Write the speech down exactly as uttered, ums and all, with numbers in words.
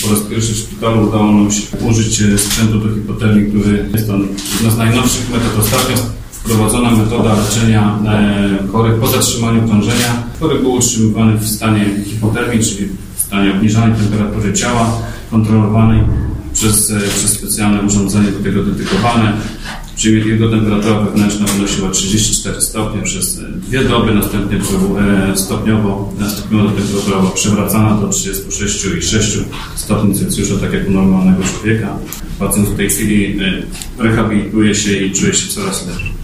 po raz pierwszy w szpitalu udało nam się użyć sprzętu do hipotermii, który jest to jedna z najnowszych metod. Ostatnio wprowadzona metoda leczenia chorych po zatrzymaniu krążenia. Chory był utrzymywany w stanie hipotermii, czyli w stanie obniżonej temperatury ciała, kontrolowanej przez, przez specjalne urządzenie do tego dedykowane. Czyli jego temperatura wewnętrzna wynosiła trzydzieści cztery stopnie przez dwie doby, następnie był stopniowo, stopniowo temperatura była przewracana do trzydziestu sześciu i sześciu stopni Celsjusza, tak jak u normalnego człowieka. Pacjent w tej chwili rehabilituje się i czuje się coraz lepiej.